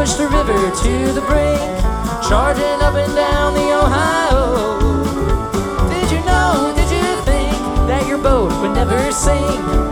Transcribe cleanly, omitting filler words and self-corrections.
push the river to the brink, charging up and down the Ohio. Did you know, did you think that your boat would never sink?